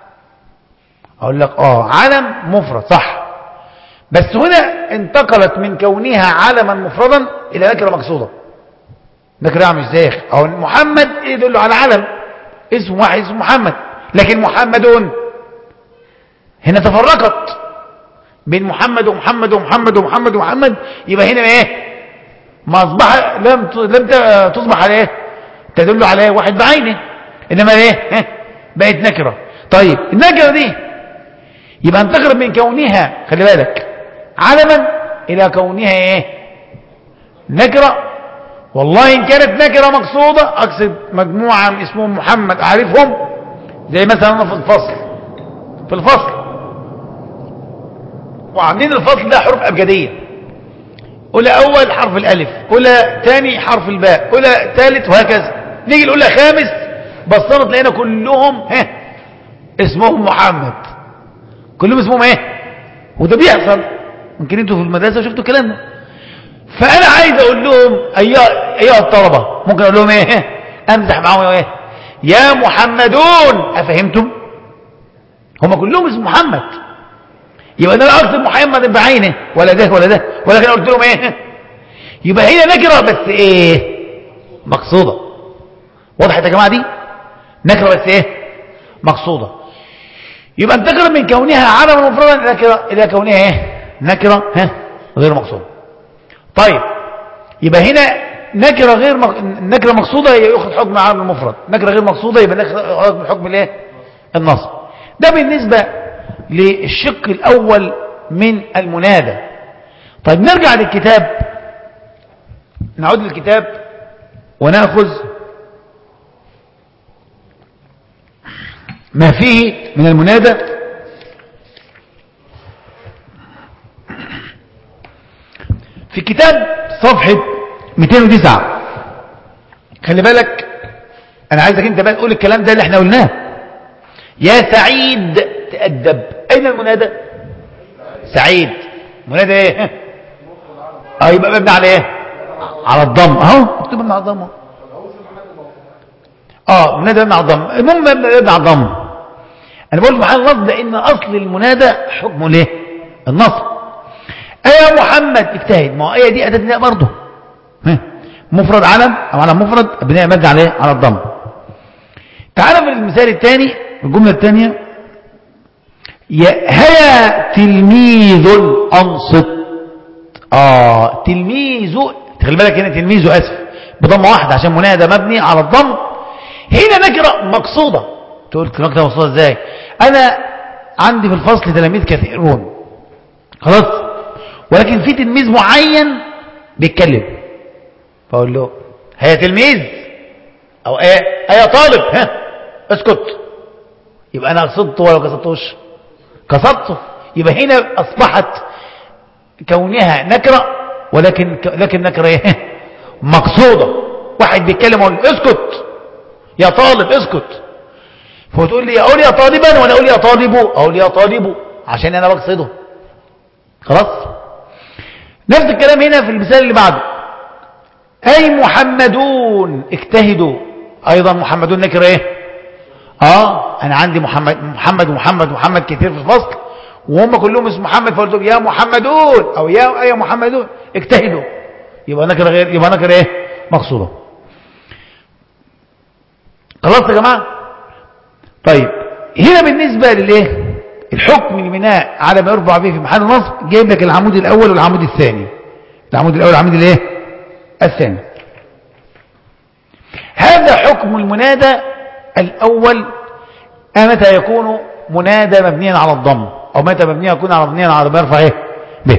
اقول لك اه علم مفرد صح، بس هنا انتقلت من كونها علما مفردا الى نكره مقصوده. نكره مش زي او محمد يدل على علم، اسم واحد اسمه محمد، لكن محمدون هنا تفرقت بين محمد ومحمد ومحمد ومحمد ومحمد، يبقى هنا ايه ما اصبح لم لم تصبح على ايه تدل على واحد بعينه، انما ايه بقت نكره. طيب النكره دي يبقى انتقلت من كونها، خلي بالك، علما الى كونها ايه نكره. والله ان كانت نكره مقصوده اقصد مجموعه اسمهم محمد اعرفهم، زي مثلا في الفصل في الفصل وعاملين الفصل ده حروف ابجديه، اولى اول حرف الالف، اولى ثاني حرف الباء، اولى ثالث، وهكذا. نيجي الاولى خامس بصرت لقينا كلهم ها اسمهم محمد، كلهم اسمهم ايه. وده بيحصل، ممكن انتوا في المدرسه شفتوا الكلام ده. فانا عايز اقول لهم ايها ايها الطلبه، ممكن اقول لهم ايه امزح معاهم ايه يا محمدون، افهمتم؟ هم كلهم اسم محمد، يبقى انا لا اقصد محمد بعينه ولا ده ولا ده، ولكن قلت لهم ايه يبقى هي نكره بس ايه مقصوده. وضحت يا جماعه؟ دي نكره بس ايه مقصوده. يبقى انتقل من كونها علما مفردا نكره الى كونها ايه نكره ها غير مقصوده. طيب يبقى هنا نكره غير مق... نكره مقصوده ياخذ حكم علم المفرد، نكره غير مقصوده يبقى ياخذ حكم الايه النصب. ده بالنسبه للشق الاول من المنادى. طيب نرجع للكتاب، نعود للكتاب وناخذ ما فيه من المنادى. في كتاب صفحة مئتين وتسعة، خلي بالك انا عايزك انت بقى تقول الكلام ده اللي احنا قلناه. يا سعيد تأدب. اين المنادى؟ سعيد منادى ايه اه يبقى مبني على ايه على الضم، اهو مكتوب مبني على الضم. اه منادى مبني على الضم، المهم مبني على الضم. انا بقول محل النصب لان اصل المنادى حكمه ليه النصب. ايه يا محمد اجتهد، ما هو ايه دي اداه بناء برضه، مفرد علم او علم مفرد بناء مبني عليه على الضم. تعال في المثال الثاني، الجمله الثانيه، هيا تلميذ انصت. اه تلميذ، خلي بالك هنا تلميذ اسف بضمه واحده عشان منادى مبني على الضم. هنا نكره مقصوده. تقول نكره مقصوده ازاي؟ انا عندي في الفصل تلاميذ كثيرون خلاص، ولكن في تلميذ معين بيتكلم، فاقول له هيا تلميذ او ايه يا طالب ها اسكت، يبقى انا قصدته ولا قصدتوش؟ قصدته. يبقى هنا اصبحت كونها نكره، ولكن لكن نكره ايه مقصوده. واحد بيتكلم اقول اسكت يا طالب اسكت، فتقول لي اقول يا طالبا وانا اقول يا طالب، اقول يا طالب عشان انا بقصده خلاص. نفس الكلام هنا في المثال اللي بعده، اي محمدون اجتهدوا. ايضا محمدون نكره ايه؟ اه انا عندي محمد محمد ومحمد ومحمد كتير في الفصل وهم كلهم اسم محمد، فقلت يا محمدون او يا اي محمدون اجتهدوا، يبقى نكره غير، يبقى نكره ايه مقصوده. خلاص يا جماعه. طيب هنا بالنسبه للايه الحكم البناء على ما يرفع به في محل النصب، جايب لك العمود الاول والعمود الثاني. العمود الاول والعمود الايه الثاني. هذا حكم المنادى الاول، متى يكون منادى مبنيا على الضم، او متى مبنيا يكون على مبنيا على ما يرفع ايه به.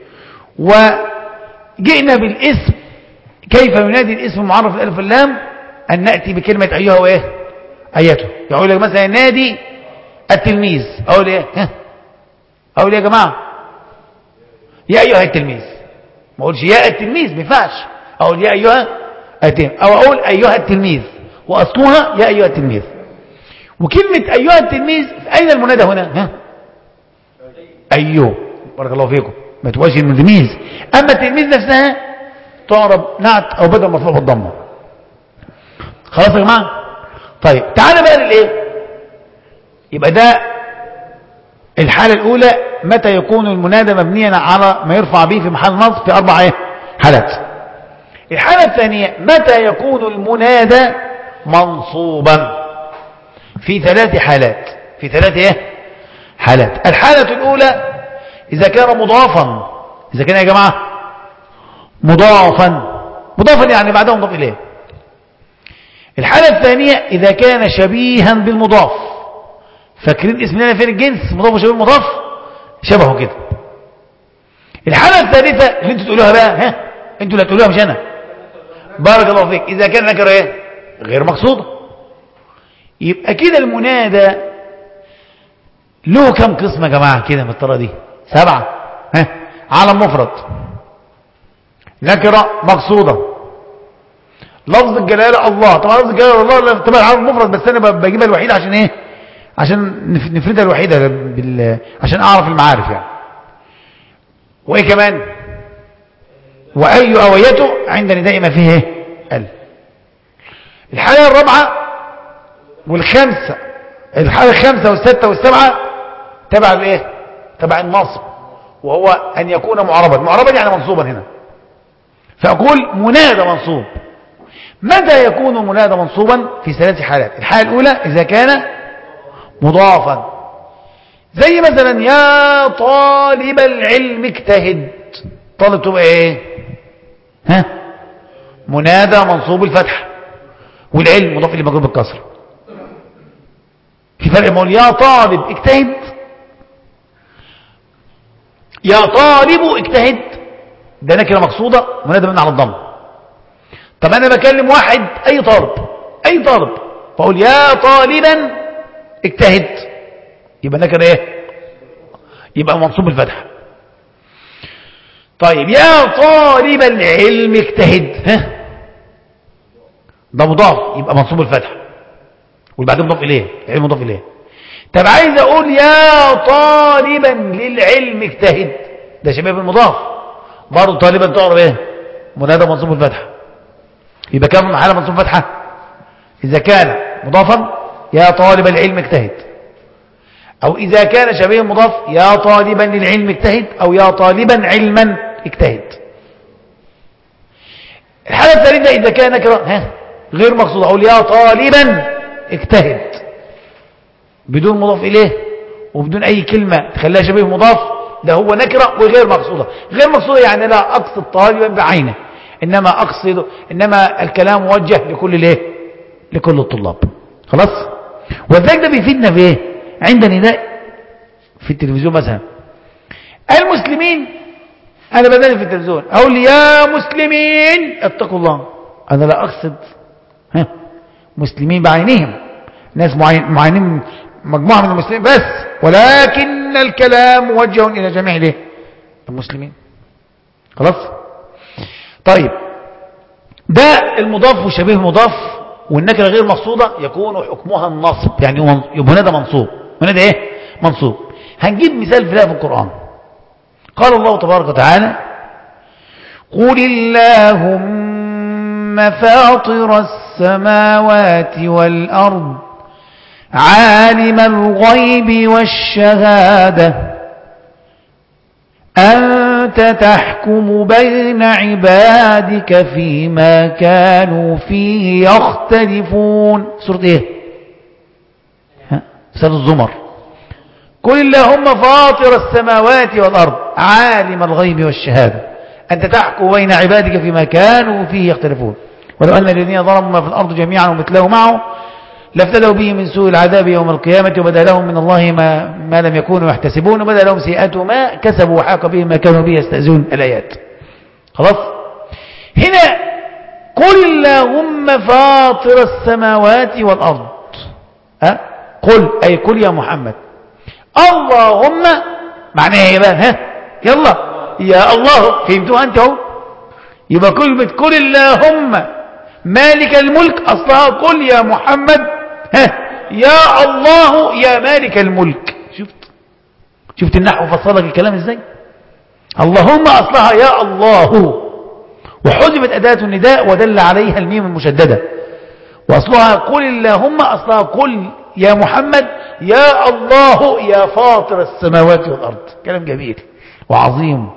وجئنا بالاسم، كيف ينادي الاسم المعرف الالف واللام، ان ناتي بكلمه ايها وايه ايته. يقول لك مثلا نادي التلميذ، اقول ايه ها اقول ايه يا جماعه يا ايها التلميذ، ما اقولش يا التلميذ ما ينفعش، اقول يا ايها التلميذ، او اقول ايها التلميذ واصلها يا ايها التلميذ. وكلمه ايها التلميذ اين المنادى هنا؟ ها ايوه بارك الله فيكم، ما تبقاش التلميذ. اما التلميذ نفسها تعرب نعت او بدل مرفوع بالضمه. خلاص يا جماعه. طيب تعالى بقى للايه، يبقى ده الحالة الأولى متى يكون المنادى مبنيا على ما يرفع به في محل نصب في أربع ايه حالات. الحالة الثانية متى يكون المنادى منصوبا في ثلاث حالات، في ثلاث ايه حالات. الحالة الأولى إذا كان مضافا، إذا كان يا جماعة مضافا، مضافا يعني بعده مضاف إليه. الحالة الثانية إذا كان شبيها بالمضاف. فاكرين اسم لنا فين الجنس مضاف وشبيه المضاف شبهه كده. الحالة الثالثة اللي انتوا تقولوها بقى، ها انتوا اللي هتقولوها مش انا، بارك الله فيك، إذا كان نكره ايه غير مقصودة. يبقى كده المنادى له كم قسم يا جماعة كده بالطريقة دي؟ سبعة. ها علم مفرد، نكرة مقصودة، لفظ الجلالة الله. طبعا لفظ الجلالة الله تبقى علم مفرد، بس انا بجيبها الوحيدة عشان ايه؟ عشان نفردها الوحيدة بال... عشان اعرف المعارف يعني. وايه كمان؟ واي اويته عند نداء ما فيه ايه ال. الحالة الرابعة والخامسة، الحالة الخامسة والستة والسبعة تبع الايه تبع النصب، وهو ان يكون معربا. معربا يعني منصوبا هنا، فاقول منادى منصوب. متى يكون منادى منصوبا؟ في ثلاث حالات. الحالة الاولى اذا كان مضافا، زي مثلا يا طالب العلم اجتهد. طالب تبقى ايه ها منادى منصوب الفتح، والعلم مضاف اليه مجرور بالكسر. في فرق بين يا طالب اجتهد، يا طالب اجتهد ده نكره مقصوده منادى من على الضم. طب انا بكلم واحد اي طالب، اي طالب، فاقول يا طالبا اجتهد، يبقى نكره ايه يبقى منصوب الفتح. طيب يا طالب العلم اجتهد، ها ده مضاف يبقى منصوب الفتح، والبعدين مضاف اليه، العلم مضاف اليه. طب عايز اقول يا طالبا للعلم اجتهد، ده شباب المضاف برضه. طالبا تعرف ايه منادى منصوب الفتح، يبقى كم حاله منصوب فتحه؟ اذا كان مضافا يا طالب العلم اجتهد، أو إذا كان شبيه مضاف يا طالبا للعلم اجتهد، أو يا طالبا علما اجتهد. الحالة الثالثة إذا كان نكرة ها غير مقصودة، أقول يا طالبا اجتهد بدون مضاف إليه وبدون أي كلمة تخليها شبيه مضاف، ده هو نكرة وغير مقصودة. غير مقصودة يعني لا أقصد طالبا بعينه، إنما أقصد إنما الكلام موجه لكل الايه لكل الطلاب. خلاص. وذلك ده بيفيدنا في ايه؟ عند نداء في التلفزيون مثلا المسلمين، أنا بدأني في التلفزيون أقول يا مسلمين اتقوا الله، أنا لا أقصد ها مسلمين بعينهم، ناس معينين مجموعة من المسلمين بس، ولكن الكلام موجه إلى جميع الايه المسلمين. خلاص. طيب ده المضاف والشبيه المضاف والنكره غير مقصوده يكون حكمها النصب، يعني يبقى هنا ده منصوب، هنا ده ايه منصوب. هنجيب مثال في في القرآن. قال الله تبارك وتعالى قل اللهم فاطر السماوات والأرض عالم الغيب والشهادة أنت تحكم بين عبادك فيما كانوا فيه يختلفون. سورة ايه؟ سورة الزمر. قل اللهم فاطر السماوات والأرض عالم الغيب والشهادة أنت تحكم بين عبادك فيما كانوا فيه يختلفون ولو أن الذين ظلموا ما في الأرض جميعا ومثله معه لافتدوا به من سوء العذاب يوم القيامة وبدا لهم من الله ما, ما لم يكونوا يحتسبون وبدا لهم سيئات ما كسبوا وحاق بهم ما كانوا به يستهزئون. الآيات. خلاص. هنا قل اللهم فاطر السماوات والأرض، ها قل أي قل يا محمد اللهم معناها ايه بقى؟ ها يلا يا الله، فهمتوها انت اهو. يبقى كلمة قل اللهم مالك الملك اصلها قل يا محمد ها يا الله يا مالك الملك. شفت شفت النحو فصلك الكلام ازاي؟ اللهم اصلها يا الله وحذفت اداة النداء ودل عليها الميم المشددة، واصلها قل اللهم اصلها قل يا محمد يا الله يا فاطر السماوات والأرض. كلام جميل وعظيم.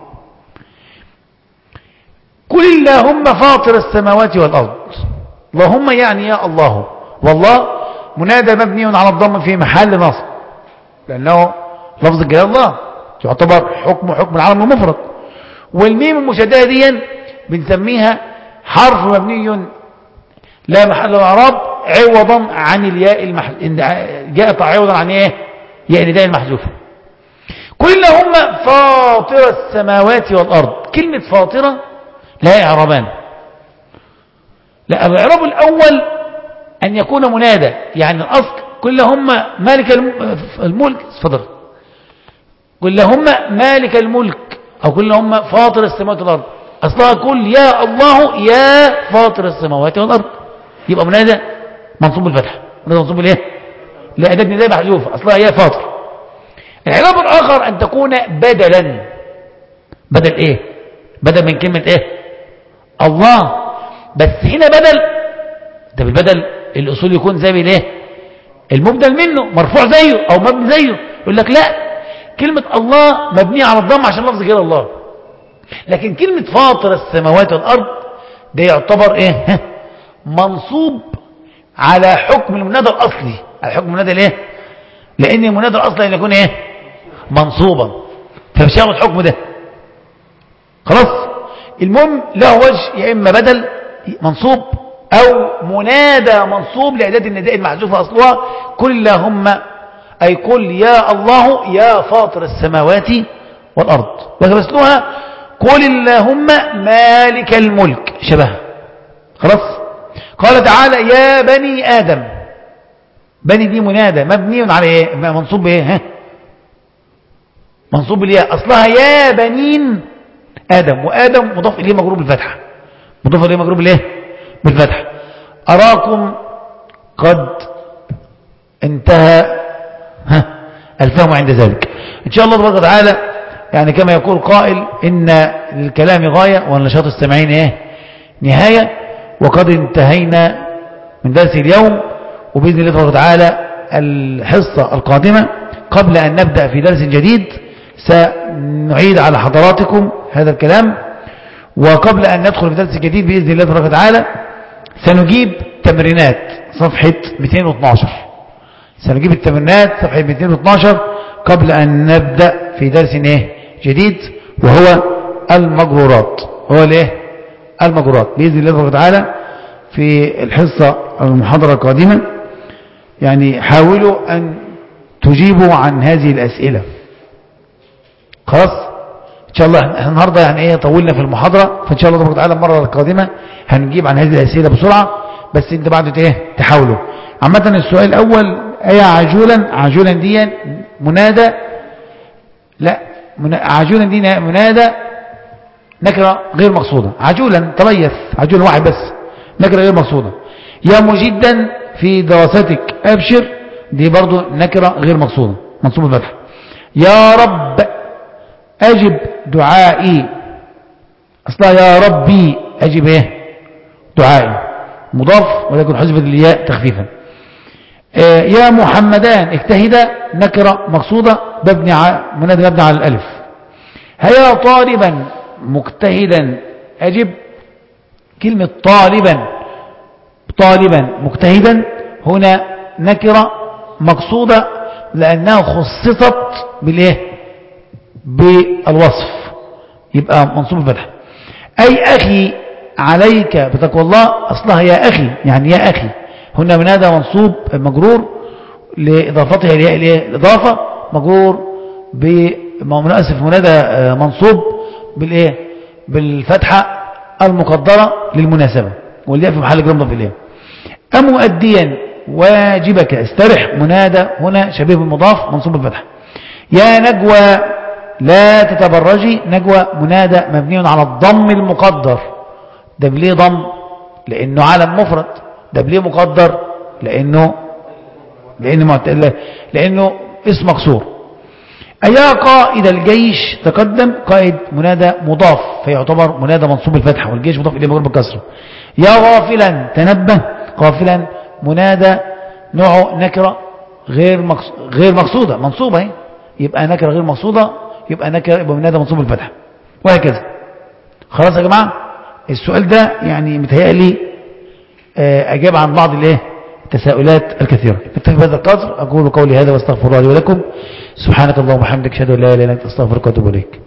قل اللهم فاطر السماوات والأرض، اللهم يعني يا الله، والله منادى مبني على الضم في محل نصب لأنه لفظ الجلال الله يعتبر حكم حكم العالم المفرد، والميم المشددة دي بنسميها حرف مبني لا محل له اعراب عوضا عن الياء المحذوف، جاءت عوضا عن ايه؟ ياء النداء المحذوفه. قل اللهم فاطر السماوات والارض. كلمه فاطره لها اعرابان. لا الاعراب الاول ان يكون منادى، يعني الاصل قل اللهم مالك الملك اتفضل قل اللهم مالك الملك او قل اللهم فاطر السماوات والارض، اصلها قل يا الله يا فاطر السماوات والارض، يبقى منادى منصوب بالفتح. منادى منصوب بالايه؟ لا اداه نداء محذوف اصلها يا فاطر. العراب الاخر ان تكون بدلا. بدل ايه؟ بدل من كلمه ايه؟ الله. بس هنا بدل ده بالبدل الاصول يكون زي بالايه؟ المبدل منه مرفوع زيه او مبني زيه. يقول لك لا كلمه الله مبنيه على الضم عشان لفظ غير الله، لكن كلمه فاطر السماوات والارض ده يعتبر ايه؟ منصوب على حكم المنادى الاصلي، على حكم المنادى الايه؟ لان المنادى الاصلي ان يكون ايه؟ منصوبا، فمش هياخد الحكم ده. خلاص. المهم له وجه، يا اما بدل منصوب او منادى منصوب لاداه النداء المحذوفه اصلها قل اللهم اي قل يا الله يا فاطر السماوات والارض، ومثلها قل اللهم مالك الملك شبه. خلاص. قال تعالى يا بني آدم. بني دي منادى مبني على ايه؟ منصوب بايه؟ ها منصوب بالياء اصلها يا بنين آدم، وآدم مضاف اليه مجرور بالفتحه، مضاف اليه مجرور بالايه؟ بالفتحه. اراكم قد انتهى ها الفهم عند ذلك. ان شاء الله تبارك وتعالى يعني كما يقول قائل ان للكلام غايه والنشاط السامعين ايه؟ نهايه. وقد انتهينا من درس اليوم، وبإذن الله تبارك وتعالى الحصة القادمة قبل أن نبدأ في درس جديد سنعيد على حضراتكم هذا الكلام، وقبل أن ندخل في درس جديد بإذن الله تبارك وتعالى سنجيب تمرينات صفحة مئتين واثناشر. سنجيب التمرينات صفحة مئتين واثناشر قبل أن نبدأ في درس إيه جديد، وهو المجرورات. هو الايه المجرورات بإذن الله تبارك وتعالى في الحصة المحاضرة القادمة. يعني حاولوا أن تجيبوا عن هذه الأسئلة. خلاص إن شاء الله احنا النهاردة يعني ايه طولنا في المحاضرة، فإن شاء الله تبارك وتعالى المرة القادمة هنجيب عن هذه الأسئلة بسرعة، بس انت بعد ايه تحاولوا. عامة السؤال الأول ايه عجولا، عجولا دي منادى، لا عجولا دي منادى نكرة غير مقصودة. عجولا تريث، عجولا واحد بس، نكرة غير مقصودة. يا مجدا في دراستك أبشر، دي برضو نكرة غير مقصودة منصوب الفتح. يا رب أجب دعائي، أصلا يا ربي أجب إيه دعائي، مضاف ولكن حذفت الياء تخفيفا. آه يا محمدان اجتهد نكرة مقصودة مبني على منادى مبني على الألف. هيا طالبا مجتهدا أجب، كلمة طالبا طالبا مجتهدا هنا نكرة مقصودة لأنها خصصت بالإيه بالوصف، يبقى منصوب الفتح. أي أخي عليك بتقوى الله، أصلها يا أخي يعني يا أخي، هنا منادى منصوب مجرور لإضافتها الإضافة، مجرور بمناسف منادى منصوب بالإيه بالفتحة المقدرة للمناسبة، والياء في محل جر مضاف إليه. أمؤديا واجبك استرح، منادى هنا شبيه بالمضاف منصوب الفتحة. يا نجوى لا تتبرجي، نجوى منادى مبني على الضم المقدر. ده ليه ضم؟ لأنه علم مفرد. ده ليه مقدر؟ لأنه لأنه لأنه اسم مكسور. أيا قائد الجيش تقدم، قائد منادى مضاف فيعتبر منادى منصوب الفتحة، والجيش مضاف إليه مجرور بالكسر. يا غافلا تنبه، غافلا منادى نوعه نكرة غير غير مقصودة منصوبة اهي، يبقى نكرة غير مقصودة، يبقى نكرة يبقى منادى منصوب الفتحة، وهكذا. خلاص يا جماعة السؤال ده يعني متهيألي أجاب عن بعض الايه التساؤلات الكثيرة. نكتفي بهذا القدر، أقول قولي هذا واستغفر الله لي ولكم. سبحانك اللهم وبحمدك أشهد أن لا إله إلا أنت أستغفرك وأتوب إليك.